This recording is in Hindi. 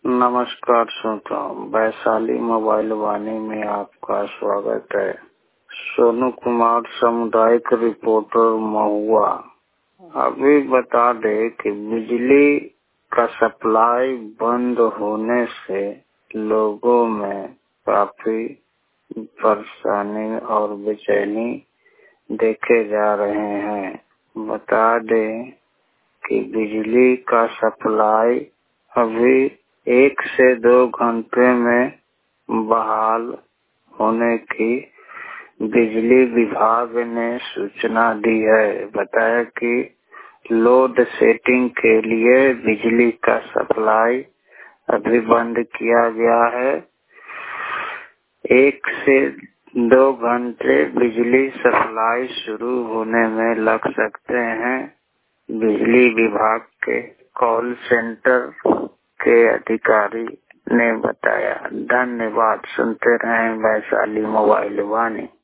नमस्कार श्रोताओं, वैशाली मोबाइल वाणी में आपका स्वागत है। सोनू कुमार, सामुदायिक रिपोर्टर, महुआ। अभी बता दें कि बिजली का सप्लाई बंद होने से लोगों में काफी परेशानी और बेचैनी देखे जा रहे हैं। बता दें कि बिजली का सप्लाई अभी 1 से 2 घंटे में बहाल होने की बिजली विभाग ने सूचना दी है। बताया कि लोड सेटिंग के लिए बिजली का सप्लाई अभी बंद किया गया है। 1 से 2 घंटे बिजली सप्लाई शुरू होने में लग सकते हैं। बिजली विभाग के कॉल सेंटर के अधिकारी ने बताया। धन्यवाद। सुनते रहें वैशाली मोबाइल वाणी।